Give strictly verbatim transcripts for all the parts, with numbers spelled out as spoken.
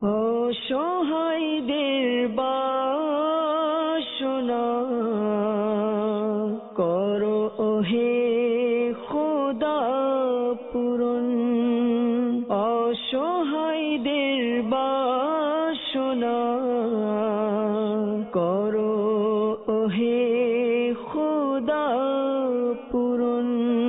অসহায়দের বাসনা করো ওহে খোদা পূরণ। অসহায়দের বাসনা করো ওহে খোদা পূরণ।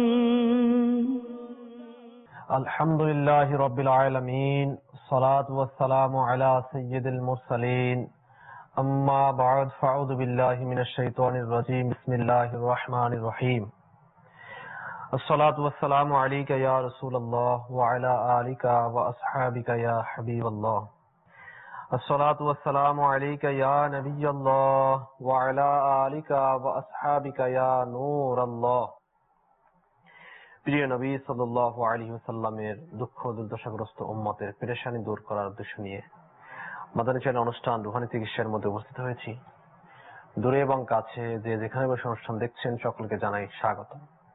আলহামদুলিল্লাহি রাব্বিল আলামিন, সালাতু ওয়াসসালামু আলা সাইয়্যিদিল মুরসালিন, আম্মা বা'দ, ফাআউযু বিল্লাহি মিনাশ শাইতানির রাজীম, বিসমিল্লাহির রাহমানির রহিম। আসসালাতু ওয়াসসালামু আলাইকা ইয়া রাসূলুল্লাহ ওয়া আলা আলিকা ওয়া আসহাবিকা ইয়া হাবিবাল্লাহ। আসসালাতু ওয়াসসালামু আলাইকা ইয়া নাবিয়াল্লাহ ওয়া আলা আলিকা ওয়া আসহাবিকা ইয়া নূরাল্লাহ। প্রিয় নবী সাল্লাল্লাহু আলাইহি ওয়াসাল্লামের দুঃখ দুর্দশাগ্রস্ত উম্মতের পেরেশানি দূর করার উদ্দেশ্য নিয়ে মাদানী চ্যানেল অনুষ্ঠান রুহানী চিকিৎসার মধ্যে উপস্থিত হয়েছি। দূরে এবং কাছে যে যেখানে বসে অনুষ্ঠান দেখছেন সকলকে জানাই স্বাগত।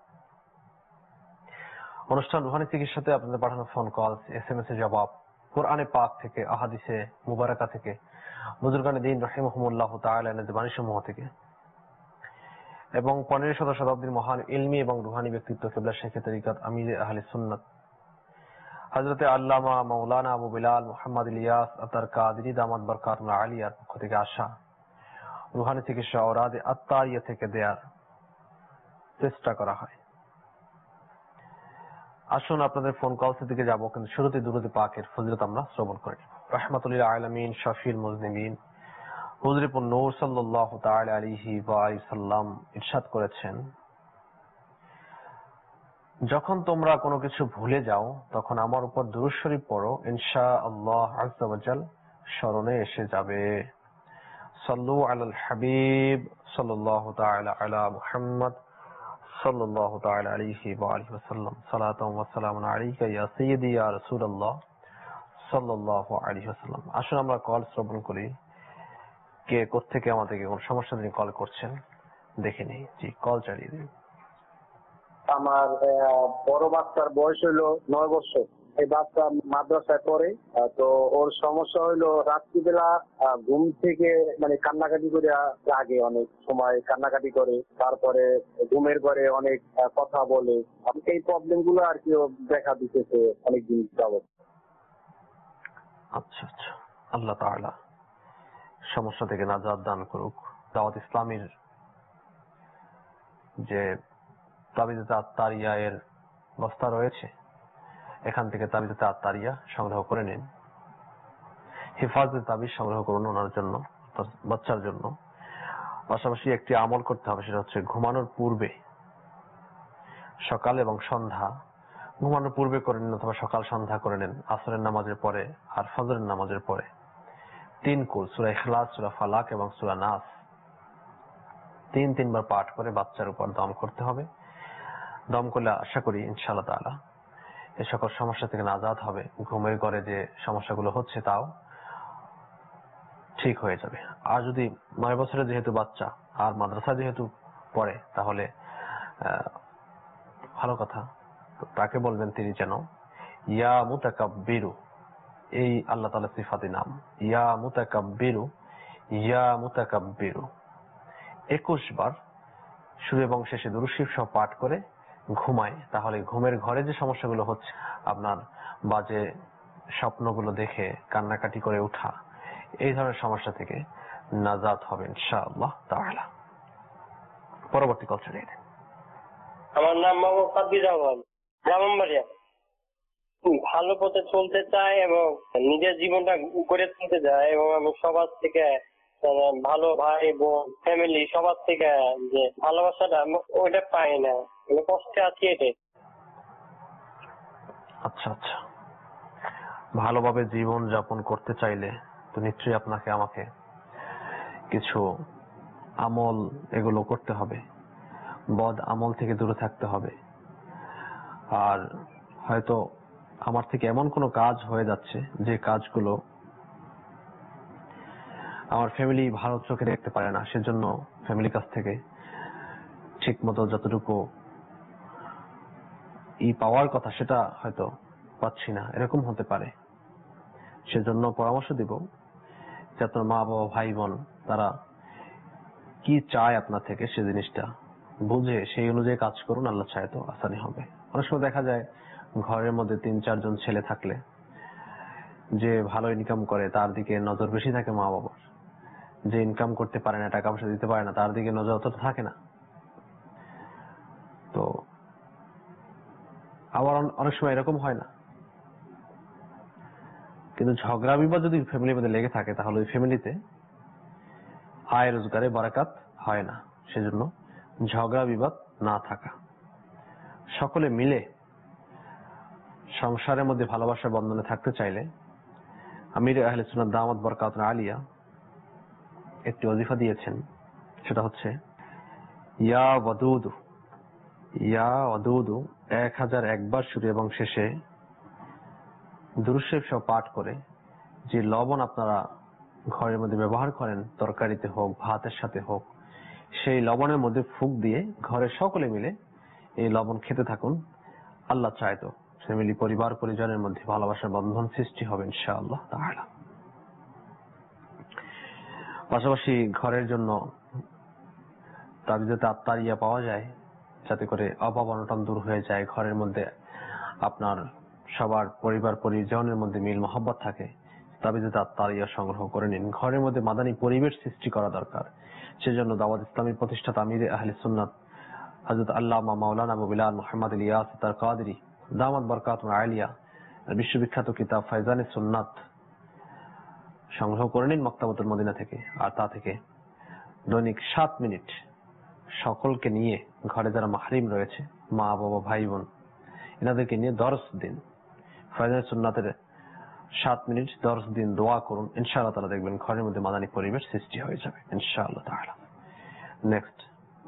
অনুষ্ঠান রুহানী চিকিৎসাতে আপনাদের পাঠানো phone call, S M S এর জবাব, কোরআনে পাক থেকে, আহাদিসে মুবারাকা থেকে, বুজুর্গানে দ্বীন রাহিমাহুমুল্লাহ তাআলা এর বাণীসমূহ থেকে এবং পনেরো শত শতাব্দীর মহান ইলমি এবং রুহানী ব্যক্তিত্ব কিবলা শেখে তরিকত আমির আহলে সুন্নাত হযরতে আল্লামা মাওলানা আবু বিলাল মুহাম্মদ ইলিয়াস আতার কাদরি দামাত বরকাতুল আলিয়ার পক্ষ থেকে আসা রুহানী চিকিৎসা ওরাদে আত্তারিয়া থেকে দেয়ার চেষ্টা করা হয়। আসুন আপনাদের ফোন কলস দিকে যাব, কিন্তু শুরুতে দুরূদ পাকের ফজিলত আমরা শ্রবণ করি। রাহমাতুল লিল আলামিন শাফিউল মুজনিবিন হুজুরে নূর সাল্লাল্লাহু তাআলা আলাইহি ওয়া সাল্লাম ইরশাদ করেছেন, যখন তোমরা কোনো কিছু ভুলে যাও তখন আমার উপর দুরূদ শরীফ পড়ো, ইনশাআল্লাহ আযজা ওয়া জাল স্মরণে এসে যাবে। সাল্লু আলাল হাবিব সাল্লাল্লাহু তাআলা আলা মুহাম্মদ সাল্লাল্লাহু তাআলা আলাইহি ওয়া আলিহি ওয়াসাল্লাম, সালাতাম ওয়া সালামুন আলাইকা ইয়া সাইয়্যিদি ইয়া রাসূলুল্লাহ সাল্লাল্লাহু আলাইহি ওয়াসাল্লাম। আসুন আমরা কল শ্রবণ করি। কে কোত্থেকে আমাদেরকে কোন সমস্যা নিয়ে কল করছেন দেখে নেই। জি, কল চালিয়ে দিন। আমার বড় বাচ্চার বয়স হইলো নয় বছর। এই বাচ্চা মাদ্রাসায় পড়ে, তো ওর সমস্যা হইলো রাত্রিবেলা ঘুম থেকে মানে কান্নাকাটি করে লাগে, অনেক সময় কান্নাকাটি করে, তারপরে ঘুমের ঘরে অনেক কথা বলে। এই প্রবলেম গুলো আর কি দেখা দিতেছে অনেকদিন যাবত। আচ্ছা আচ্ছা, আল্লাহ তাআলা সমস্যা থেকে নাজাত দান করুক। দাওয়াত ইসলামীর যে তাবিজাতে আত্তারিয়া এর বস্তা রয়েছে, এখান থেকে তাবিজাতে আত্তারিয়া সংগ্রহ করে নিন। হেফাজতে তাবিজ সংগ্রহ করুন ওনার জন্য, বাচ্চার জন্য। পাশাপাশি একটি আমল করতে হবে, সেটা হচ্ছে ঘুমানোর পূর্বে, সকাল এবং সন্ধ্যা, ঘুমানোর পূর্বে করে নিন অথবা সকাল সন্ধ্যা করে নিন, আসরের নামাজের পরে আর ফজরের নামাজের পরে তিন কুল সূরা ইখলাস, সূরা ফালাক এবং সূরা নাস তিন তিনবার পাঠ করে বাচ্চার উপর দম করতে হবে। দম করলে আশা করি ইনশাআল্লাহ তাআলা এই সকল সমস্যা থেকে নাজাত হবে। ঘুমের ঘরে যে সমস্যাগুলো হচ্ছে তাও ঠিক হয়ে যাবে। আর যদি নয় বছরের যেহেতু বাচ্চা আর মাদ্রাসা যেহেতু পড়ে, তাহলে ভালো কথা, তাকে বলবেন তিনি যেন ইয়া মুতাকাব্বিরু, এই আল্লাহ তাআলার সিফাতি নাম, ইয়া মুতাকাব্বিরু ইয়া মুতাকাব্বিরু একুশ বার শুরু এবং শেষে দুরূদ শরীফ সহ পাঠ করে ঘুমায়। তাহলে ঘুমের ঘরে যে সমস্যাগুলো হচ্ছে, আপনার বাজে স্বপ্নগুলো দেখে কান্নাকাটি করে ওঠা, এই ধরনের সমস্যা থেকে নাজাত হবে ইনশাআল্লাহ তাআলা। পরবর্তী কল চলে যান। আমার নাম মোহাম্মদ সাব্বির রহমান, ব্রাহ্মণবাড়িয়া। ভালো পথে চলতে চাই এবং নিজের জীবনটা গড়ে তুলতে চাই, এবং আমি সবার থেকে ভালো ভাই বোন ফ্যামিলি সবার থেকে যে ভালোবাসাটা ওইটা পাই না, কষ্টে আছি এটাই। আচ্ছা আচ্ছা, ভালোভাবে জীবন যাপন করতে চাইলে তো নিশ্চয়ই আপনাকে আমাকে কিছু আমল এগুলো করতে হবে, বদ আমল থেকে দূরে থাকতে হবে। আর হয়তো আমার থেকে এমন কোনো কাজ হয়ে যাচ্ছে যে কাজগুলো আমার ফ্যামিলি ভালো চোখে দেখতে পারে না, সেজন্য ফ্যামিলির কাছ থেকে ঠিক মতো যতটুকু ই পাওয়ার কথা সেটা হয়তো পাচ্ছি না, এরকম হতে পারে। সেজন্য পরামর্শ দিব যে আপনার মা বাবা ভাই বোন তারা কি চায় আপনার থেকে সে জিনিসটা বুঝে সেই অনুযায়ী কাজ করুন। আল্লাহ চায় তো আসানি হবে। অনেক সময় দেখা যায় ঘরের মধ্যে তিন চারজন ছেলে থাকলে যে ভালো ইনকাম করে তার দিকে নজর বেশি থাকে মা বাবার, যে ইনকাম করতে পারে না, টাকা পয়সা দিতে পারে না, তার দিকে নজর অতটা থাকে না। তো আবার অনেক সময় এরকম হয় না, কিন্তু ঝগড়া বিবাদ যদি ফ্যামিলির মধ্যে লেগে থাকে তাহলে ওই ফ্যামিলিতে আয় রোজগারে বারাকাত হয় না। সেজন্য ঝগড়া বিবাদ না থাকা, সকলে মিলে সংসারের মধ্যে ভালোবাসার বন্ধনে থাকতে চাইলে আমির আহলে সুন্নাত দামাত বরকাতুহু আলিয়া একটি ওজিফা দিয়েছেন, সেটা হচ্ছে ইয়া ওয়াদুদু ইয়া ওয়াদুদু এক হাজার একবার শুরু এবং শেষে দুরূদ শরীফ সহ পাঠ করে যে লবণ আপনারা ঘরের মধ্যে ব্যবহার করেন, তরকারিতে হোক ভাতের সাথে হোক, সেই লবণের মধ্যে ফুঁক দিয়ে ঘরের সকলে মিলে এই লবণ খেতে থাকুন। আল্লাহ চায় তো ফ্যামিলি পরিবার পরিজনের মধ্যে ভালোবাসার বন্ধন সৃষ্টি হবে ইনশাআল্লাহ তাআলা। পাশাপাশি ঘরের জন্য তাবিজাতে আত্মারিয়া পাওয়া যায়, যাতে করে অভাব অনটন দূর হয়ে যায়, ঘরের মধ্যে আপনার সবার পরিবার পরিজনের মধ্যে মিল মহব্বত থাকে। তাবিজাতে আত্মারিয়া সংগ্রহ করে নিন। ঘরের মধ্যে মাদানী পরিবেশ সৃষ্টি করা দরকার। সেজন্য দাওয়াত ইসলামীর প্রতিষ্ঠাতা আমির আহলে সুন্নাত হযরত আল্লামা মাওলানা আবু বিলাল মুহাম্মদ ইলিয়াস তার কাদরি দামাত বরকাতুহু আলিয়া বিশ্ববিখ্যাত কিতাব ফায়জানে সুন্নাত সংগ্রহ করে নিন মক্তাবাতুল মদিনা থেকে। আর তা থেকে দৈনিক সাত মিনিট সকলকে নিয়ে, ঘরে যারা মাহরিম রয়েছে মা বাবা ভাই বোন, এনাদেরকে নিয়ে দরস দিন। ফায়জানে সুন্নাতের সাত মিনিট দরস দিন, দোয়া করুন। ইনশাআল্লাহ তাআলা দেখবেন ঘরের মধ্যে মাদানী পরিবেশ সৃষ্টি হয়ে যাবে ইনশাআল্লাহ তাআলা। নেক্সট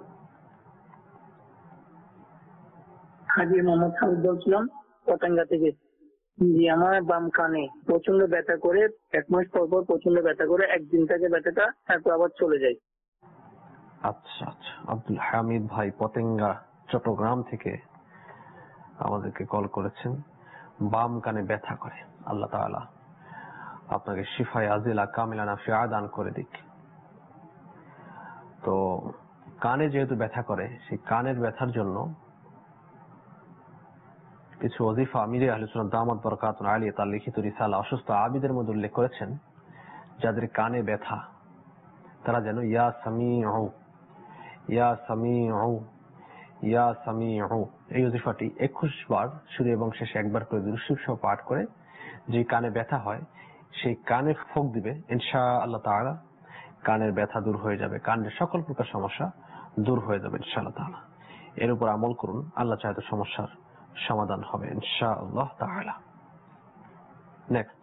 হাজি মোহাম্মদ হামিদ বলছিলাম পতেঙ্গা থেকে। জি, আমার বাম কানে প্রচন্ড ব্যথা করে, এক মাস পর পর প্রচন্ড ব্যথা করে, একদিন থেকে ব্যথাটা তারপর আবার চলে যায়। আচ্ছা আচ্ছা, আব্দুল হামিদ ভাই পতেঙ্গা চট্টগ্রাম থেকে আমাদেরকে কল করেছেন, বাম কানে ব্যথা করে। আল্লাহ তাআলা আপনাকে শিফায়ে আজিলা কামিলা নাফিআ দান করে দিক। তো কানে যেহেতু ব্যথা করে, সেই কানের ব্যথার জন্য কিছু ওজিফা আমির আহলে সুন্নাত দামাত বরকাতুহু আলিয়া তার লিখিত রিসালা অসুস্থ আবিদের মধ্যে উল্লেখ করেছেন, যাদের কানে ব্যথা তারা যেন ইয়া সামিউ ইয়া সামিউ ইয়া সামিউ এই ওজিফাটি একুশ বার শুরু এবং শেষে একবার করে দুরূদ শরীফ সহ পাঠ করে যে কানে ব্যথা হয় সেই কানে ফুঁক দিবে। ইনশাআল্লাহ তাআলা কানের ব্যথা দূর হয়ে যাবে, কানের সকল প্রকার সমস্যা দূর হয়ে যাবে ইনশাআল্লাহ তাআলা। এর উপর আমল করুন, আল্লাহ চায় তো সমস্যার সমাধান হবে ইনশাআল্লাহ তাআলা। নেক্সট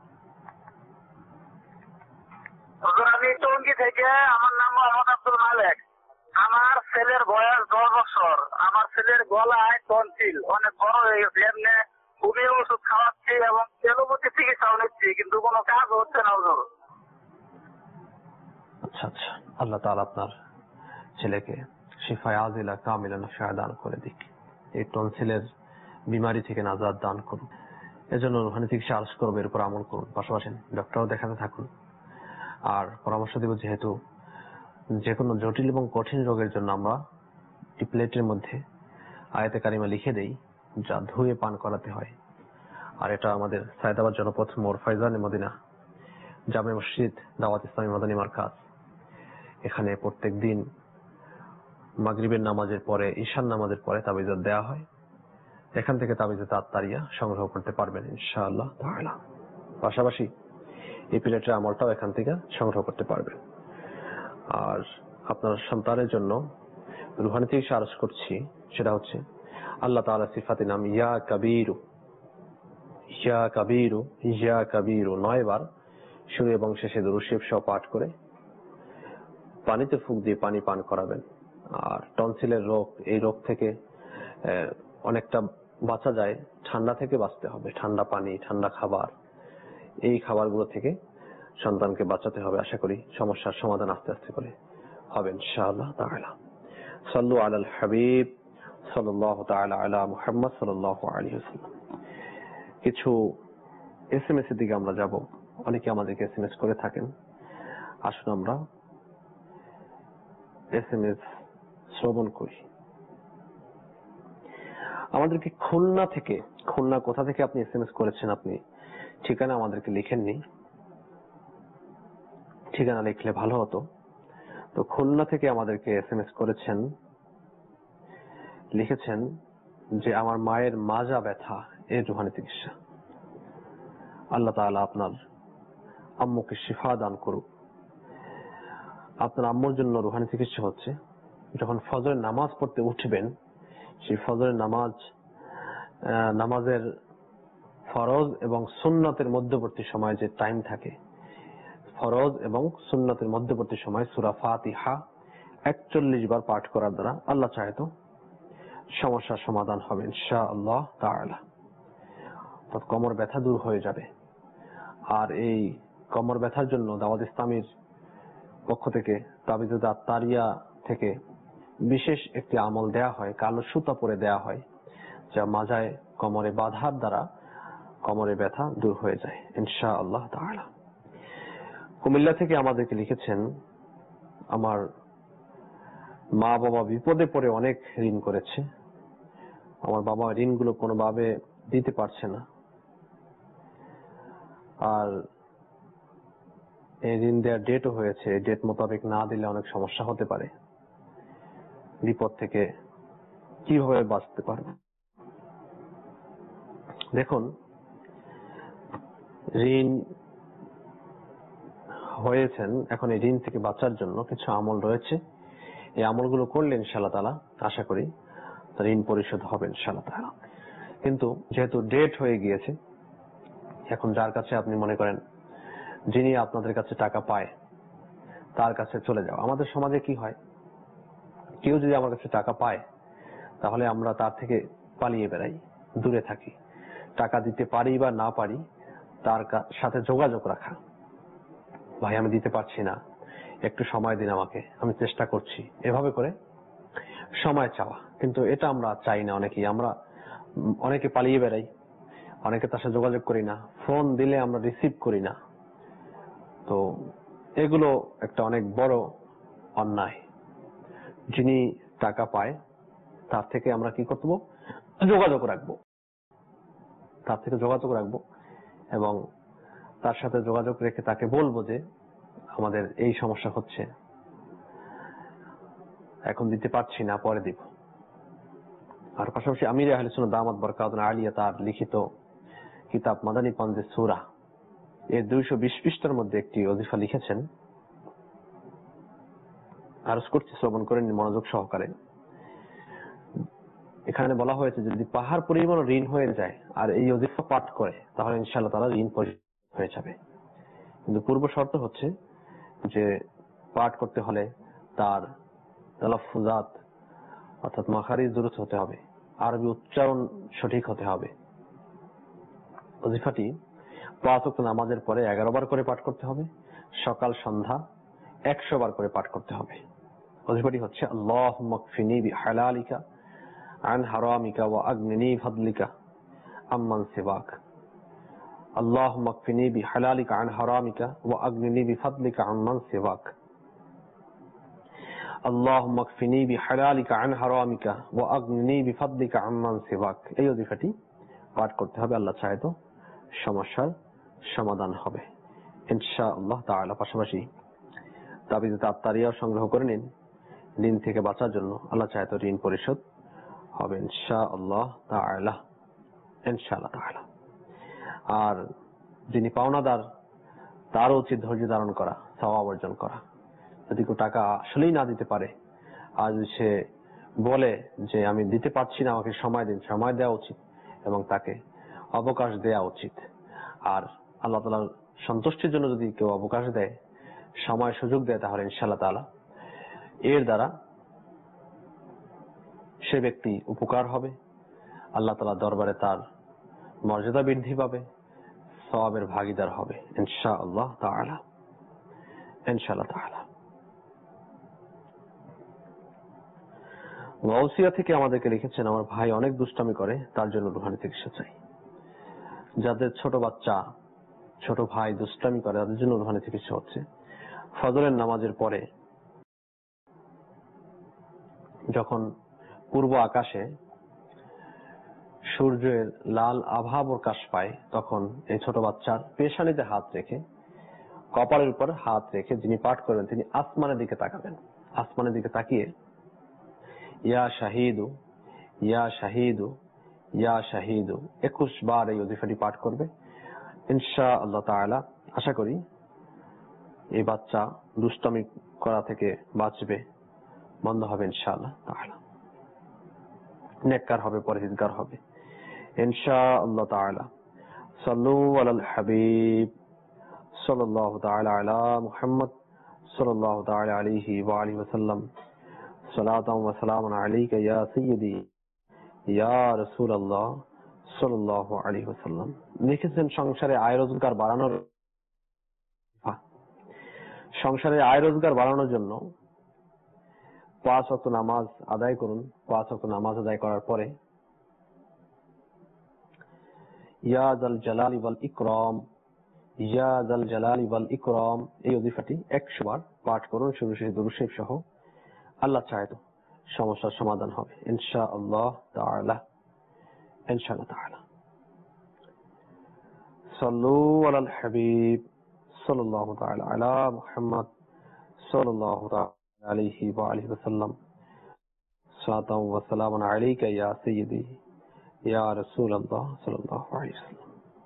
আমি টঙ্গী থেকে, আমার নাম মোহাম্মদ আব্দুল মালেক। আমার ছেলের বয়স দশ বছর। আমার ছেলের গলায় টনসিল অনেক বড় হয়ে গেছে, এমনি খুবই ওষুধ খাওয়াচ্ছি এবং এলোপ্যাথি চিকিৎসাও নিচ্ছি, কিন্তু কোনো কাজ হচ্ছে না হুজুর। আচ্ছা আচ্ছা, আল্লাহ তাআলা আপনার ছেলেকে শিফায়ে আজিলা কামিলা নাফিআ দান করে দিক, এই টনসিলের বিমারি থেকে নাজাত দান করুন। এজন্য রুহানি চিকিৎসা আলোচ করবো, এর উপর আমল করুন। পাশাপাশি ডক্টরও দেখাতে থাকুন। আর পরামর্শ দেব, যেহেতু যে কোনো জটিল এবং কঠিন রোগের জন্য আমরা প্লেটের মধ্যে আয়াতে কারিমা লিখে দেই, যা ধুয়ে পান করাতে হয়। আর এটা আমাদের সায়েদাবাদ জনপথ মোর ফায়জানে মদিনা জামে মসজিদ দাওয়াত ইসলামী মাদানী মারকাজ, এখানে প্রত্যেক দিন মাগরিবের নামাজের পরে, ঈশার নামাজের পরে তাবিজাত দেওয়া হয়। এখান থেকে তাবিজাত আত্মারিয়া সংগ্রহ করতে পারবেন ইনশাআল্লাহ তাআলা। পাশাপাশি এই প্লেটের আমলটাও এখান থেকে সংগ্রহ করতে পারবেন। আর আপনার সন্তানের জন্য রুহানি চিকিৎসা আরজ করছি, সেটা হচ্ছে আল্লাহ তাআলা সিফাতে নাম ইয়া কাবীরু ইয়া কাবীরু ইয়া কাবীরু নয় বার শুরু এবং শেষে দুরূদ শরীফ সহ পাঠ করে পানিতে ফুঁক দিয়ে পানি পান করাবেন। আর টনসিলের রোগ, এই রোগ থেকে অনেকটা বাঁচা যায়। ঠান্ডা থেকে বাঁচতে হবে, ঠান্ডা পানি, ঠান্ডা খাবার, এই খাবারগুলো থেকে সন্তানকে বাঁচাতে হবে। আশা করি সমস্যার সমাধান আস্তে আস্তে করে হবে ইনশাআল্লাহ তাআলা। সাল্লু আলাল হাবিব সাল্লাল্লাহু তাআলা আলা মুহাম্মদ সাল্লাল্লাহু আলাইহি ওয়াসাল্লাম। কিছু এস এম এস এর দিকে আমরা যাব। অনেকে আমাদেরকে এস এম এস করে থাকেন। আসুন আমরা এস এম এস শ্রবণ করি। আমাদেরকে খুলনা থেকে, খুলনা কোথা থেকে আপনি এস এম এস করেছেন, আপনি ঠিকানা আমাদেরকে লিখেননি, ঠিকানা লিখলে ভালো হতো। তো খুলনা থেকে আমাদেরকে এস এম এস করেছেন, লিখেছেন যে আমার মায়ের মাজা ব্যথা, এর রুহানি চিকিৎসা। আল্লাহ তাআলা আপনার আম্মুকে শিফা দান করুক। আপনার আম্মুর জন্য রুহানি চিকিৎসা হচ্ছে, যখন ফজরের নামাজ পড়তে উঠবেন, সেই ফজরের নামাজ নামাজের ফরজ এবং সুন্নতের মধ্যবর্তী সময় যে টাইম থাকে, ফরজ এবং সুন্নতের মধ্যবর্তী সময় সূরা ফাতিহা একচল্লিশ বার পাঠ করার দ্বারা আল্লাহ চাহে তো সমস্যার সমাধান হবে ইনশাআল্লাহ তাআলা। অর্থাৎ কোমর ব্যথা দূর হয়ে যাবে। আর এই কোমর ব্যথার জন্য দাওয়াত ইসলামীর পক্ষ থেকে তাবিজুদ আত-তারিয়া থেকে বিশেষ একটি আমল দেয়া হয়, কালো সুতা পরে দেয়া হয়, যা মাজায় কোমরে বাঁধার দ্বারা কোমরে ব্যথা দূর হয়ে যায় ইনশাআল্লাহ তাআলা। কুমিল্লা থেকে আমাদেরকে লিখেছেন আমার মা বাবা বিপদে পড়ে অনেক ঋণ করেছে, আমার বাবা ঋণগুলো কোনোভাবে দিতে পারছে না, আর এই ঋণ দেওয়ার ডেটও হয়েছে, ডেট মোতাবেক না দিলে অনেক সমস্যা হতে পারে, বিপদ থেকে কিভাবে বাঁচতে পারবে। দেখুন, ঋণ হয়েছেন, এখন এই ঋণ থেকে বাঁচার জন্য কিছু আমল রয়েছে। এই আমলগুলো করলে ইনশাআল্লাহ তাআলা আশা করি ঋণ পরিশোধ হবে ইনশাআল্লাহ তাআলা। কিন্তু যেহেতু ডেট হয়ে গিয়েছে, এখন যার কাছে আপনি মনে করেন যিনি আপনাদের কাছে টাকা পায় তার কাছে চলে যাও। আমাদের সমাজে কি হয়, কেউ যদি আমার কাছে টাকা পায় তাহলে আমরা তার থেকে পালিয়ে বেড়াই, দূরে থাকি। টাকা দিতে পারি বা না পারি, তার সাথে যোগাযোগ রাখা, ভাই আমি দিতে পারছি না, একটু সময় দিন আমাকে, আমি চেষ্টা করছি, এভাবে করে সময় চাওয়া। কিন্তু এটা আমরা চাই না। অনেকেই আমরা অনেকে পালিয়ে বেড়াই, অনেকে তার সাথে যোগাযোগ করি না, ফোন দিলে আমরা রিসিভ করি না। তো এগুলো একটা অনেক বড় অন্যায়। যিনি টাকা পায় তার থেকে আমরা কি করবো, যোগাযোগ রাখবো, তার থেকে যোগাযোগ রাখবো এবং তার সাথে যোগাযোগ রেখে তাকে বলবো যে আমাদের এই সমস্যা হচ্ছে, এখন দিতে পারছি না, পরে দিব। আর পাশাপাশি আমির আহলে সুন্নাত দামাত বরকাতুহু আলিয়া তার লিখিত কিতাব মাদানী পাঞ্জে সূরা এর দুইশো বিশ পৃষ্ঠার মধ্যে একটি ওজিফা লিখেছেন, আরজ করছি, শ্রবণ করেন মনোযোগ সহকারে। এখানে বলা হয়েছে যদি পাহাড় পরিমাণ ঋণ হয়ে যায় আর এই ওজিফা পাঠ করে, তাহলে ইনশাআল্লাহ তাআলা ঋণ পরিশোধ হয়ে যাবে। কিন্তু পূর্ব শর্ত হচ্ছে যে পাঠ করতে হলে তার তালাফুজাত অর্থাৎ মাখারিজ দুরুস্ত হতে হবে, আরবি উচ্চারণ সঠিক হতে হবে। ওজিফাটি পাঁচ ওয়াক্ত নামাজের পরে এগারো বার করে পাঠ করতে হবে, সকাল সন্ধ্যা একশো বার করে পাঠ করতে হবে। ওজিফাটি হচ্ছে আল্লাহুম্মা কফিনি বিহালালিকা আন হারামিকা ওয়া আগনিনি বিফাদলিকা আম্মান সিওয়াক। আল্লাহুম্মা কফিনি বিহালালিকা আন হারামিকা ওয়া আগনিনি বিফাদলিকা আম্মান সিওয়াক। আল্লাহুম্মা কফিনি বিহালালিকা আন হারামিকা ওয়া আগনিনি বিফাদলিকা আম্মান সিওয়াক। এই ওজিফাটি পাঠ করতে হবে, আল্লাহ চাহে তো সমস্যার সমাধান হবে ইনশাআল্লাহ তাআলা। পাশাপাশি তাবিজুদ আত-তারিয়া সংগ্রহ করে নিন, ঋণ থেকে বাঁচার জন্য, আল্লাহ চাহে তো ঋণ পরিশোধ হবে ইনশাআল্লাহ তাআলা ইনশাআল্লাহ তাআলা। আর যিনি পাওনাদার তারও উচিত ধৈর্য ধারণ করা, সওয়াব অর্জন করা। যদি কেউ টাকা আসলেই না দিতে পারে, আজ সে বলে যে আমি দিতে পারছি না, আমাকে সময় দিন, সময় দেওয়া উচিত এবং তাকে অবকাশ দেওয়া উচিত। আর আল্লাহ তাআলার সন্তুষ্টির জন্য যদি কেউ অবকাশ দেয়, সময় সুযোগ দেয়, তাহলে ইনশাআল্লাহ তাআলা এর দ্বারা সে ব্যক্তি উপকার হবে, আল্লাহ তাআলা দরবারে তার মর্যাদা বৃদ্ধি পাবে, সওয়াবের ভাগীদার হবে ইনশাআল্লাহ তাআলা ইনশাআল্লাহ তাআলা। ওয়াসিয়া থেকে আমাদেরকে লিখেছেন আমার ভাই অনেক দুষ্টামি করে, তার জন্য রুহানি চিকিৎসা চাই। যাদের ছোট বাচ্চা ছোট ভাই দুষ্টামি করে তাদের জন্য রুহানি চিকিৎসা হচ্ছে। ফজরের নামাজের পরে যখন পূর্ব আকাশে সূর্যের লাল আভা প্রকাশ পায় তখন এই ছোট বাচ্চার পেশানিতে হাত রেখে কপালের উপর হাত রেখে যিনি পাঠ করবেন তিনি আসমানের দিকে তাকাবেন। আসমানের দিকে তাকিয়ে ইয়া শাহিদু ইয়া শাহিদু ইয়া শাহিদু একুশ বার এই ওজিফাটি পাঠ করবে। ইনশাআল্লাহ তাআলা আশা করি এই বাচ্চা দুষ্টামি করা থেকে বাঁচবে, বন্ধ হবে ইনশাআল্লাহ তাআলা, নেককার হবে, পরহেজগার হবে ইনশাআল্লাহ তাআলা। সাল্লু আলাল হাবিব সাল্লাল্লাহু তাআলা আলা মুহাম্মদ সাল্লাল্লাহু তাআলা আলাইহি ওয়া আলিহি ওয়াসাল্লাম। সালাতাম ওয়া সালামুন আলাইকা ইয়া সাইয়্যিদি ইয়া রাসূলুল্লাহ সাল্লাল্লাহু আলাইহি ওয়াসাল্লাম। লিখেছেন সংসারে আয় রোজগার বাড়ানোর সংসারে আয় রোজগার বাড়ানোর জন্য পাঁচ ওয়াক্ত নামাজ আদায় করুন। পাঁচ ওয়াক্ত নামাজ আদায় করার পরে ইয়া যাল জালালি ওয়াল ইকরাম ইয়া যাল জালালি ওয়াল ইকরাম এই ওজিফাটি একশো বার পাঠ করুন শুরু শেষে দুরূদ শরীফ সহ। আল্লাহ চায় তো সমস্যার সমাধান হবে ইনশাআল্লাহ তাআলা ইনশাআল্লাহ তাআলা। সাল্লু আলাল হাবিব সাল্লাল্লাহু তাআলা আলা মুহাম্মদ সাল্লাল্লাহু তাআলা আলাইহি ওয়া আলিহি ওয়াসাল্লাম। সালাতাম ওয়া সালামুন আলাইকা ইয়া সাইয়্যিদি ইয়া রাসূলুল্লাহ সাল্লাল্লাহু আলাইহি ওয়াসাল্লাম।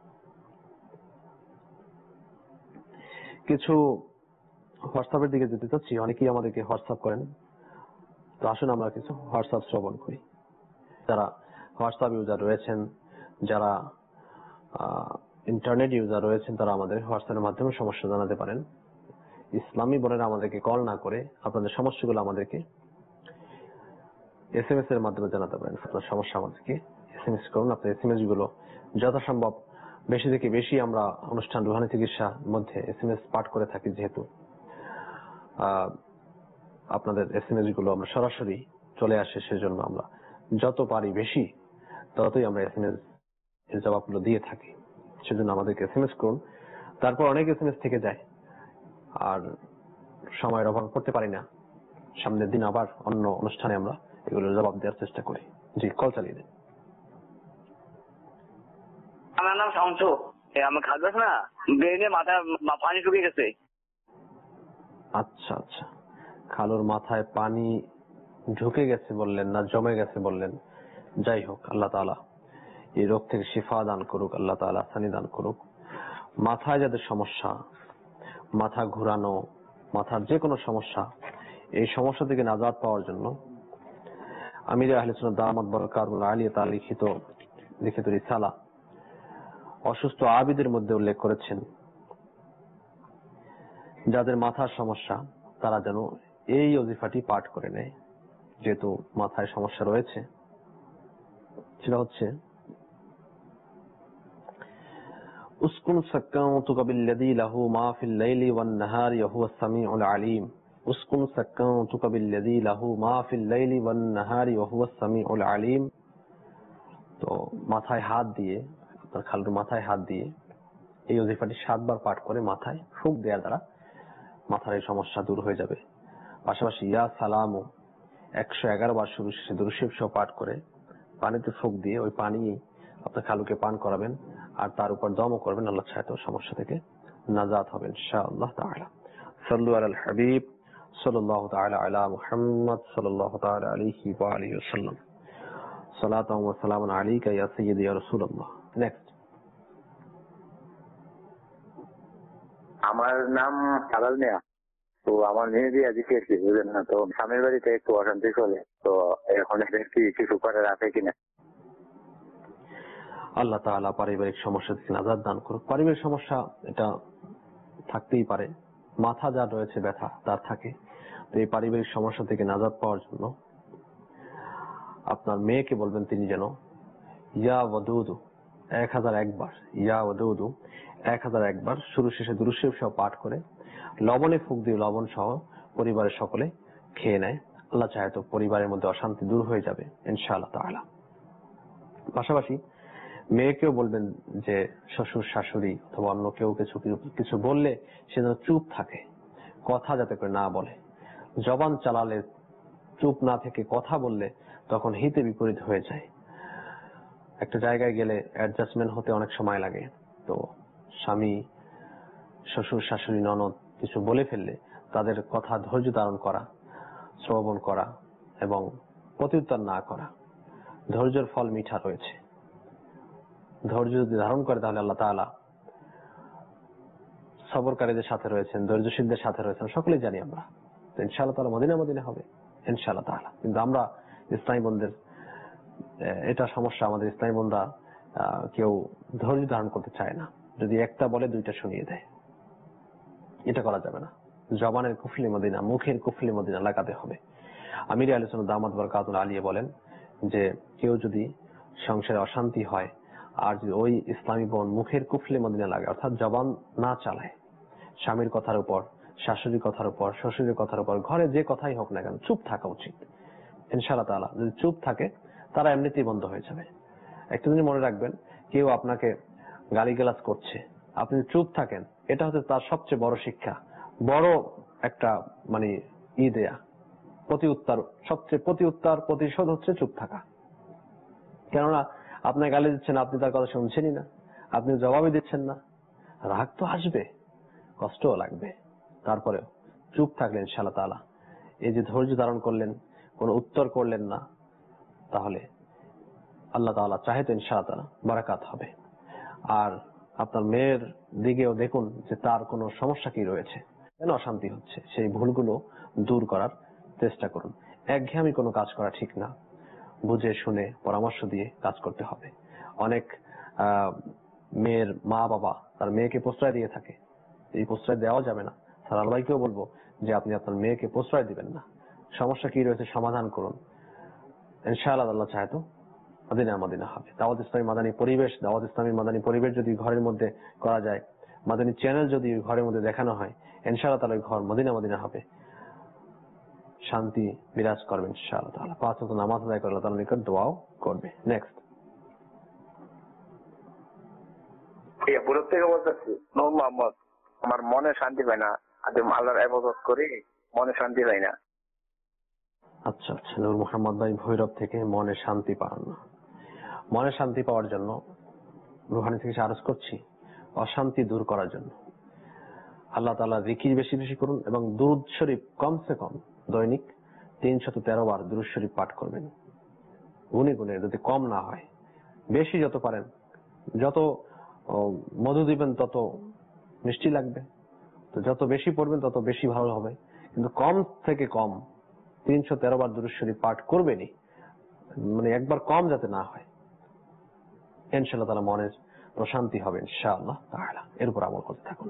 কিছু হোয়াটসঅ্যাপের দিকে যেতে চাচ্ছি, অনেকেই আমাদেরকে হোয়াটসঅ্যাপ করেন, তো আসুন আমরা কিছু হোয়াটসঅ্যাপ শ্রবণ করি। যারা হোয়াটসঅ্যাপ ইউজার রয়েছেন, যারা ইন্টারনেট ইউজার রয়েছেন, তারা আমাদের হোয়াটসঅ্যাপের মাধ্যমে সমস্যা জানাতে পারেন। ইসলামী বোনেরা আমাদেরকে কল না করে আপনাদের সমস্যাগুলো আমাদেরকে এস এম এস এর মাধ্যমে জানাতে পারেন। আপনার সমস্যা আমাদেরকে এস এম এস করুন। আপনার এস এম এস গুলো যথাসম্ভব বেশি থেকে বেশি আমরা অনুষ্ঠান রুহানি চিকিৎসার মধ্যে এস এম এস পাঠ করে থাকি, যেহেতু আহ আপনাদের এস এম এস গুলো আমরা সরাসরি চলে আসে, সেজন্য আমরা যত পারি বেশি ততই আমরা এস এম এস এর জবাবগুলো দিয়ে থাকি। সেজন্য আমাদেরকে এস এম এস করুন। তারপর অনেক এস এম এস থেকে যায় আর সময়ের অভাব করতে পারি না, সামনের দিন আবার অন্য অনুষ্ঠানে আমরা এগুলোর জবাব দেওয়ার চেষ্টা করি। জি, কল চালিয়ে দিন। আমার নাম শামসু। আমার খাদ্য না ব্রেনে মাথা পানি শুকিয়ে গেছে। আচ্ছা আচ্ছা, খালুর মাথায় পানি ঢুকে গেছে বললেন না জমে গেছে বললেন? যাই হোক, আল্লাহ তাআলা এই রোগ থেকে শিফা দান করুক, আল্লাহ তাআলা আসানি দান করুক। মাথায় যাদের সমস্যা, মাথা ঘুরানো, মাথার যে কোনো সমস্যা, এই সমস্যা থেকে নাজাত পাওয়ার জন্য আমির আহলে সুন্নাত দামাত বারাকাতুহু আলিয়া তাআলা লিখিত লিখিত রিসালা অসুস্থ আবিদের মধ্যে উল্লেখ করেছেন, যাদের মাথার সমস্যা তারা যেন এই ওজিফাটি পাঠ করে নেয়। যেহেতু মাথায় সমস্যা রয়েছে, সেটা হচ্ছে উসকুন সাক্কাতুকা বিল্লাযী লাহু মা ফিল লাইলি ওয়ান নাহারি ওয়া হুয়াস সামিউল আলীম। উসকুন সাক্কাতুকা বিল্লাযী লাহু মা ফিল লাইলি ওয়ান নাহারি ওয়া হুয়াস সামিউল আলীম। তো মাথায় হাত দিয়ে, আপনার খালুর মাথায় হাত দিয়ে এই ওজিফাটি সাতবার পাঠ করে মাথায় ফুঁক দেওয়ার দ্বারা মাথার এই সমস্যা দূর হয়ে যাবে। পাশাপাশি ইয়া সালামু একশো এগারো বার শুরু শেষে দুরূদ শরীফ সহ পাঠ করে পানিতে ফুঁক দিয়ে ওই পানি আপনার খালুকে পান করাবেন আর তার উপর দমও করবেন। আল্লাহ চায় তো সমস্যা থেকে নাজাত হবে ইনশাআল্লাহ তাআলা। সাল্লু আলাল হাবিব সাল্লাল্লাহু তাআলা আলা মুহাম্মদ সাল্লাল্লাহু তাআলা আলাইহি ওয়া আলিহি ওয়াসাল্লাম। সালাতাম ওয়া সালামুন আলাইকা ইয়া সাইয়্যিদি ইয়া রাসূলুল্লাহ। নেক্সট। আমার নাম সালাল মিয়া। তো আমার মেয়ে দিয়ে আজকে এসেছি, বুঝলেন না, তো স্বামীর বাড়িতে একটু অশান্তি চলে, তো এখন কি কিছু করার আছে কিনা? আল্লাহ তাআলা পারিবারিক সমস্যা থেকে নাজাত দান করুক। পারিবারিক সমস্যা এটা থাকতেই পারে, মাথা যা রয়েছে ব্যথা তার থাকে। তো এই পারিবারিক সমস্যা থেকে নাজাত পাওয়ার জন্য আপনার মেয়েকে বলবেন তিনি যেন ইয়া ওয়াদুদু এক হাজার একবার ইয়া ওয়াদুদু এক হাজার একবার শুরু শেষে দুরূদ শরীফ সহ পাঠ করে লবণে ফুঁক দিয়ে লবণ সহ পরিবারের সকলে খেয়ে নেয়। আল্লাহ চাহে তো পরিবারের মধ্যে অশান্তি দূর হয়ে যাবে ইনশাআল্লাহ তাআলা। পাশাপাশি মেয়েকেও বলবেন যে শ্বশুর শাশুড়ি অথবা অন্য কেউ কিছু কিছু বললে সে যেন চুপ থাকে, কথা যাতে করে না বলে। জবান চালালে, চুপ না থেকে কথা বললে তখন হিতে বিপরীত হয়ে যায়। একটা জায়গায় গেলে অ্যাডজাস্টমেন্ট হতে অনেক সময় লাগে, তো স্বামী শ্বশুর শাশুড়ি ননদ কিছু বলে ফেললে তাদের কথা ধৈর্য ধারণ করা, শ্রবণ করা এবং প্রত্যুত্তর না করা। ধৈর্যের ফল মিঠা রয়েছে। ধৈর্য যদি ধারণ করে তাহলে আল্লাহ তাআলা সবরকারীদের সাথে রয়েছেন, ধৈর্যশীলদের সাথে রয়েছেন, সকলেই জানি আমরা। তো ইনশাআল্লাহ তাআলা মদিনা মদিনা হবে ইনশাআল্লাহ তাআলা। কিন্তু আমরা ইসলামী বোনদের এটা সমস্যা, আমাদের ইসলামী বোনরা কেউ ধৈর্য ধারণ করতে চায় না। যদি একটা বলে দুইটা শুনিয়ে দেয়, এটা করা যাবে না। জবানের কুফলি মদিনা, মুখের কুফলি মদিনা লাগাতে হবে। আমির আহলে সুন্নাত দামাত বরকাতুল আলিয়া বলেন যে কেউ যদি সংসারে অশান্তি হয় আর যদি ওই ইসলামী বোন মুখের কুফলি মদিনা লাগে, অর্থাৎ জবান না চালায়, স্বামীর কথার উপর, শাশুড়ির কথার উপর, শ্বশুরের কথার উপর, ঘরে যে কথাই হোক না কেন চুপ থাকা উচিত। ইনশাআল্লাহ তাআলা যদি চুপ থাকে তারা এমনিতেই বন্ধ হয়ে যাবে। একটা জিনিস মনে রাখবেন, কেউ আপনাকে গালিগালাজ করছে, আপনি চুপ থাকেন, এটা হচ্ছে তার সবচেয়ে বড় শিক্ষা, বড় একটা মানে ই দেয়া প্রতি উত্তর, সবচেয়ে প্রতি উত্তর প্রতিশোধ হচ্ছে চুপ থাকা। কেননা আপনার গালি দিচ্ছেন, আপনি তার কথা শুনছেনই না, আপনি জবাবই দিচ্ছেন না, রাগ তো আসবে, কষ্টও লাগবে, তারপরেও চুপ থাকলেন ইনশাআল্লাহ তাআলা, এই যে ধৈর্য ধারণ করলেন, কোন উত্তর করলেন না, তাহলে আল্লাহ তাআলা চাহে তো ইনশাআল্লাহ তাআলা বারাকাত হবে। আর আপনার মেয়ের দিকেও দেখুন যে তার কোনো সমস্যা কি রয়েছে, কেন অশান্তি হচ্ছে, সেই ভুলগুলো দূর করার চেষ্টা করুন। একঘেয়েমি কোনো কাজ করা ঠিক না, বুঝে শুনে পরামর্শ দিয়ে কাজ করতে হবে। অনেক আহ মেয়ের মা বাবা তার মেয়েকে প্রশ্রয় দিয়ে থাকে, এই প্রশ্রয় দেওয়া যাবে না। স্যার আলভাইকেও বলবো যে আপনি আপনার মেয়েকে প্রশ্রয় দিবেন না, সমস্যা কি রয়েছে সমাধান করুন। ইনশাআল্লাহ আল্লাহ চাহে তো মদিনা মদিনা হবে। দাওয়াত ইসলামী মাদানী পরিবেশ, দাওয়াত ইসলামী মাদানী পরিবেশ যদি ঘরের মধ্যে করা যায়, মাদানী চ্যানেল যদি ঘরের মধ্যে দেখানো হয়, ইনশাআল্লাহ তাআলা ঘর মদিনা মদিনা হবে, শান্তি বিরাজ করবে ইনশাআল্লাহ তাআলা। পাঁচ ওয়াক্ত নামাজ আদায় করে আল্লাহ তাআলার নিকট দোয়াও করবে। নেক্সট বুড়োর থেকে বলতেছি, নূর মোহাম্মদ, আমার মনে শান্তি পায় না, আজ আল্লাহর ইবাদত করি, মনে শান্তি পায় না। আচ্ছা আচ্ছা, নূর মোহাম্মদ ভাই ভৈরব থেকে মনে শান্তি পান না। মনে শান্তি পাওয়ার জন্য রুহানি থেকে আরজ করছি, অশান্তি দূর করার জন্য আল্লাহ তাআলা জিকির বেশি বেশি করুন এবং দুরূদ শরীফ কমসে কম দৈনিক তিনশত তেরো বার দুরূদ শরীফ পাঠ করবেন। গুনে গুনে, যদি কম না হয়, বেশি যত পারেন, যত মধু দিবেন তত মিষ্টি লাগবে, তো যত বেশি পড়বেন তত বেশি ভালো হবে। কিন্তু কম থেকে কম তিনশো তেরো বার দুরূদ শরীফ পাঠ করবেনই, মানে একবার কম যাতে না হয়। ইনশাআল্লাহ তাআলা মনের প্রশান্তি হবে ইনশাআল্লাহ তাআলা। এর উপর আমল করতে থাকুন।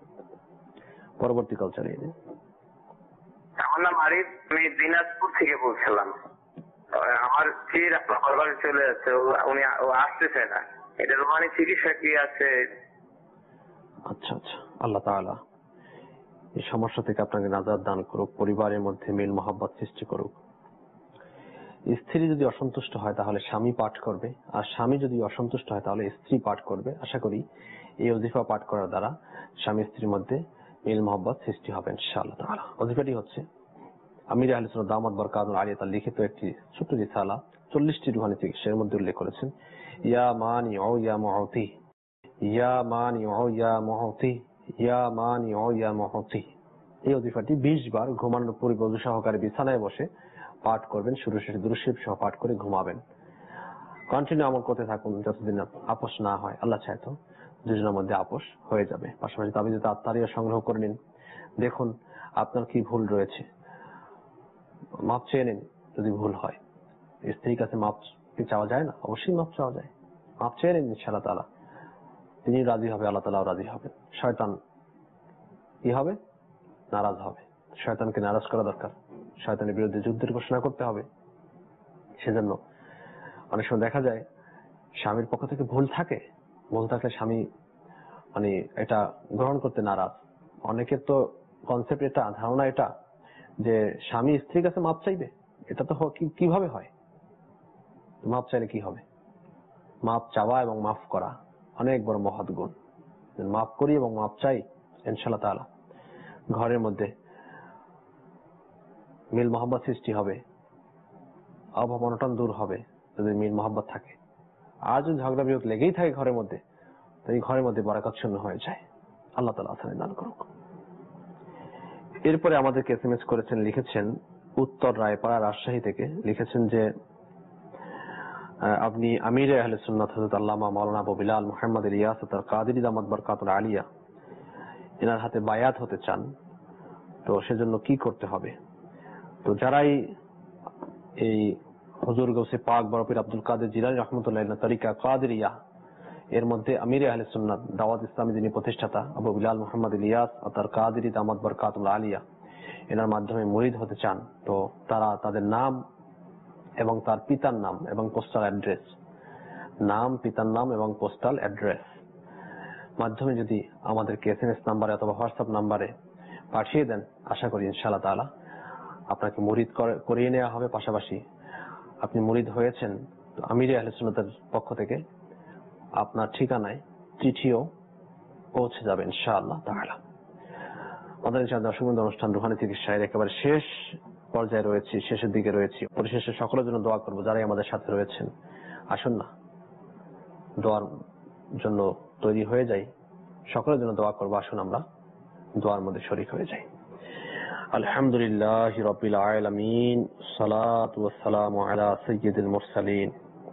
পরবর্তী কল চালিয়ে দিন। আমার নাম আরিফ, আমি দিনাজপুর থেকে বলছিলাম। আমার স্ত্রীর আপনার বাড়ি চলে যাচ্ছে, উনি ও আসতেছে না, এটা রুহানি চিকিৎসা কি আছে? আচ্ছা আচ্ছা, আল্লাহ তাআলা এই সমস্যা থেকে আপনাকে নাজাত দান করুক, পরিবারের মধ্যে মিল মহব্বত সৃষ্টি করুক। স্ত্রী যদি অসন্তুষ্ট হয় তাহলে স্বামী পাঠ করবে, আর স্বামী যদি অসন্তুষ্ট হয় তাহলে স্ত্রী পাঠ করবে। আশা করি এই ওজিফা পাঠ করার দ্বারা স্বামী স্ত্রীর মধ্যে মিল মহব্বত সৃষ্টি হবে ইনশাআল্লাহ তাআলা। ওজিফাটি হচ্ছে আমির আহলে সুন্নাত দামাত বরকাতুল আলিয়া তার লিখিত একটি ছোট্ট রিসালা, চল্লিশটি রুহানি চিকিৎসার মধ্যে উল্লেখ করেছেন। ইয়া মানি ও ইয়া মুআতি, ইয়া মানি ও ইয়া মুআতি, ইয়া মানি ও ইয়া মুআতি। এই ওজিফাটি বিশ বার ঘুমানোর পূর্বে ওযু সহকারে বিছানায় বসে পাঠ করবেন, শুরু শেষে দুরূদ শরীফ সহ পাঠ করে ঘুমাবেন। কন্টিনিউ আমল করতে থাকুন যতদিন আপোষ না হয়। আল্লাহ চায় তো দুজনের মধ্যে আপোষ হয়ে যাবে। পাশাপাশি তাবিজ তাত্তারিয়া সংগ্রহ করে নিন, দেখুন আপনার কি ভুল রয়েছে, মাপ চেয়ে নিন। যদি ভুল হয়, স্ত্রীর কাছে মাপ কি চাওয়া যায় না? অবশ্যই মাপ চাওয়া যায়। মাপ চেয়ে নিন ইনশাআল্লাহ তাআলা, তিনি রাজি হবে, আল্লাহ তাআলাও রাজি হবে। শয়তান কি হবে? নারাজ হবে। শয়তানকে নারাজ করা দরকার, শয়তানের বিরুদ্ধে যুদ্ধের ঘোষণা করতে হবে। সেজন্য অনেক সময় দেখা যায় স্বামীর পক্ষ থেকে ভুল থাকে, ভুল থাকলে স্বামী মানে এটা গ্রহণ করতে নারাজ। অনেকের তো কনসেপ্ট এটা, ধারণা এটা যে স্বামী স্ত্রীর কাছে মাপ চাইবে, এটা তো কিভাবে হয়? মাপ চাইলে কি হবে? মাপ চাওয়া এবং মাফ করা অনেক বড় মহৎ গুণ। মাফ করি এবং মাপ চাই, ইনশাআল্লাহ তাআলা ঘরের মধ্যে মিল মোহাম্মত সৃষ্টি হবে, অভাব অনটন দূর হবে যদি মিল মোহাম্মত থাকে। আর যদি ঝগড়া বিরোধ লেগেই থাকে ঘরের মধ্যে, তো এই ঘরের মধ্যে বরকত শূন্য হয়ে যায়। আল্লাহ তাআলা আসানি দান করুক। এরপরে আমাদেরকে এসএমএস করেছেন, লিখেছেন উত্তর রায়পাড়া রাজশাহী থেকে, লিখেছেন যে আপনি আমির আহলে সুন্নাত হযরত আল্লামা মাওলানা আবু বিলাল মুহাম্মদ ইলিয়াস আল কাদেরী দামাত বরকাতুল আলিয়া এনার হাতে বায়াত হতে চান, তো সেজন্য কি করতে হবে? তো যারাই এই হুজুর গৌসে পাক বরপীর আব্দুল কাদের জিলানী রাহমাতুল্লাহ আলাইহি তরিকা কাদেরিয়া এর মধ্যে আমির আহলে সুন্নাত দাওয়াত ইসলামী যিনি প্রতিষ্ঠাতা আবু বিলাল মুহাম্মদ ইলিয়াস আল কাদেরী দামাত বরকাতুল আলিয়া এনার মাধ্যমে মুরিদ হতে চান, তো তারা তাদের নাম এবং তার পিতার নাম এবং পোস্টাল অ্যাড্রেস, নাম পিতার নাম এবং পোস্টাল অ্যাড্রেস মাধ্যমে যদি আমাদেরকে এসএমএস নাম্বারে অথবা হোয়াটসঅ্যাপ নাম্বারে পাঠিয়ে দেন, আশা করি ইনশাআল্লাহ তাআলা আপনাকে মুরিদ করিয়ে নেওয়া হবে। পাশাপাশি আপনি মুরিদ হয়েছেন, তো আমির আহলে সুন্নাতের পক্ষ থেকে আপনার ঠিকানায় চিঠিও পৌঁছে যাবে ইনশাআল্লাহ তাআলা। আমাদের ইনশাআল্লাহ দর্শক অনুষ্ঠান রুহানি চিকিৎসায় একেবারে শেষ পর্যায়ে রয়েছি, শেষের দিকে রয়েছি। পরিশেষে সকলের জন্য দোয়া করবো যারাই আমাদের সাথে রয়েছেন। আসুন না দোয়ার জন্য তৈরি হয়ে যাই, সকলের জন্য দোয়া করবো। আসুন আমরা দোয়ার মধ্যে শরীক হয়ে যাই। আলহামদুলিল্লাহি রাব্বিল আলামিন, সালাতু ওয়াসসালামু আলা সাইয়্যিদিল মুরসালিন,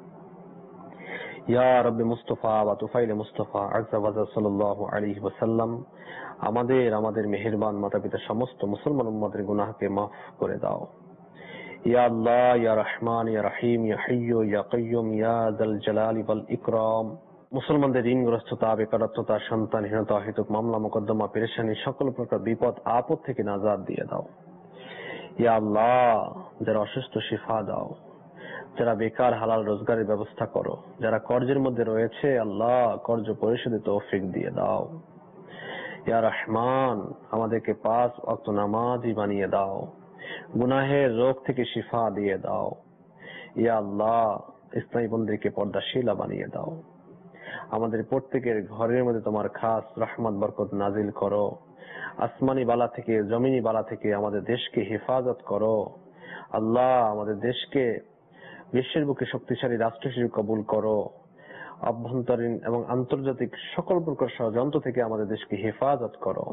ইয়া রাব্বি মুস্তাফা ওয়া তুফাইল মুস্তাফা আযজা ওয়া জাল সাল্লাল্লাহু আলাইহি ওয়াসাল্লাম। আমাদের আমাদের মেহেরবান মাতা পিতা সমস্ত মুসলমান উম্মতের গুনাহকে মাফ করে দাও। ইয়া আল্লাহ, ইয়া রহমান, ইয়া রহিম, ইয়া হাইয়্যু, ইয়া কাইয়্যুম, ইয়া যাল জালালি ওয়াল ইকরাম। মুসলমানদের ঋণগ্রস্ততা, বেকারত্বতা, সন্তানহীনতা, অহেতুক মামলা মোকদ্দমা, পেরেশানি, সকল প্রকার বিপদ আপদ থেকে নাজাত দিয়ে দাও। ইয়া আল্লাহ, যারা অসুস্থ শিফা দাও, যারা বেকার হালাল রোজগারের ব্যবস্থা করো, যারা কর্জের মধ্যে রয়েছে আল্লাহ কর্জ পরিশোধে তৌফিক দিয়ে দাও। ইয়া রহমান, আমাদেরকে পাঁচ ওয়াক্ত নামাজি বানিয়ে দাও, গুনাহের রোগ থেকে শিফা দিয়ে দাও। ইয়া আল্লাহ, ইসলামী বন্দীকে পর্দাশীলা বানিয়ে দাও। আমাদের প্রত্যেকের ঘরের মধ্যে তোমার খাস রহমত বরকত নাজিল করো। আসমানি বালা থেকে জমিনি বালা থেকে আমাদের দেশকে হেফাজত করো। আল্লাহ, আমাদের দেশকে বিশ্বের বুকে শক্তিশালী রাষ্ট্র হিসেবে কবুল করো। অভ্যন্তরীণ এবং আন্তর্জাতিক সকল প্রকার ষড়যন্ত্র থেকে আমাদের দেশকে হেফাজত করো।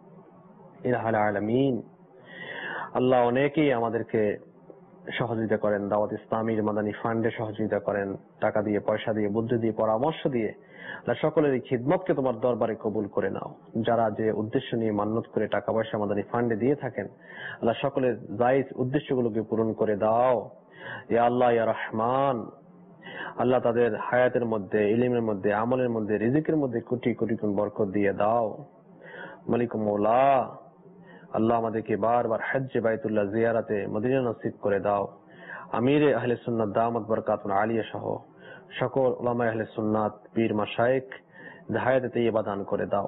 ইলাহুল আলামিন। আল্লাহ, অনেকেই আমাদেরকে সহযোগিতা করেন, দাওয়াত ইসলামীর মাদানী ফান্ডে সহযোগিতা করেন, টাকা দিয়ে, পয়সা দিয়ে, বুদ্ধি দিয়ে, পরামর্শ দিয়ে। আল্লাহ, সকলের এই খিদমতকে তোমার দরবারে কবুল করে নাও। যারা যে উদ্দেশ্য নিয়ে মান্নত করে টাকা পয়সা মাদানী ফান্ডে দিয়ে থাকেন, আল্লাহ সকলের জায়েজ উদ্দেশ্যগুলোকে পূরণ করে দাও। ইয়া আল্লাহ, ইয়া রহমান। আল্লাহ, তাদের হায়াতের মধ্যে, ইলমের মধ্যে, আমলের মধ্যে, রিজিকের মধ্যে কোটি কোটি গুণ বরকত দিয়ে দাও। মালিক মওলা, আল্লাহ, আমাদেরকে বারবার হজ্জে বাইতুল্লাহ জিয়ারাতে মদিনা নসিব করে দাও। আমিরে আহলে সুন্নাত দামাত বরকাতুল আলিয়া সহ সকল উলামায়ে আহলে সুন্নাত, পীর মাশায়েখ হায়াতে তাইয়্যিবা দান করে দাও।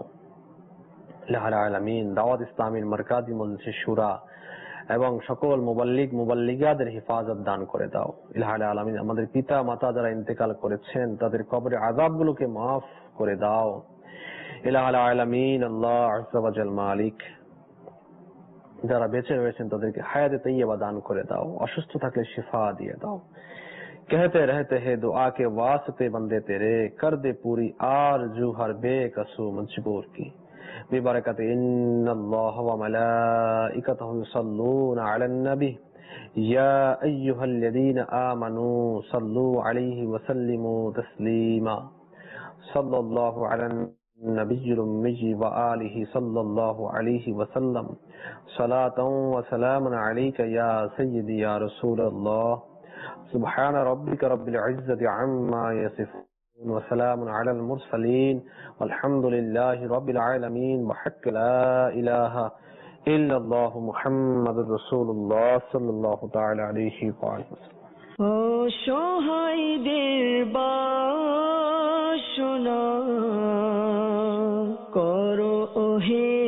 ইলাহুল আলামিন। দাওয়াত ইসলামীর মারকাজি মজলিস শুরা এবং সকল মুবাল্লিগ মুবাল্লিগাদের হেফাজত দান করে দাও। ইলাহুল আলামিন। আমাদের পিতা মাতা যারা ইন্তেকাল করেছেন তাদের কবরের আযাবগুলোকে মাফ করে দাও। ইলাহুল আলামিন। আল্লাহ আযজা ওয়া জাল মালিক। যারা বেঁচে রয়েছেন তাদেরকে হায়াতে তাইয়্যিবা দান করে দাও। অসুস্থ থাকলে শিফা দিয়ে দাও। कहते रहते हैं दुआ के वास्ते बंदे तेरे, कर दे पूरी आरज़ू हर बेकसू मजबूर की। बिबरकत इन्नल्लाह व मलाइकतहु युसल्लूना अलन नबी या अय्युहल्लज़ीना आमनू सल्लू अलैहि व सल्लिमू तस्लीमा। सल्लल्लाहु अलन नबिय्यिल उम्मी व आलिहि सल्लल्लाहु अलैहि व सल्लम। सलातन व सलामन अलैका या सय्यदी या रसूलल्लाह। सुब्हान रब्बिका रब्बिल इज्जति अम्मा यसिफून व सलामुन अलल मुरसलीन वल्हम्दुलिल्लाहि रब्बिल आलमीन। बहक ला इलाहा इल्लल्लाहु मुहम्मदुर रसूलुल्लाह सल्लल्लाहु ताआला अलैहि व सल्लम। ও সহায়দের বাসনা করো ওহে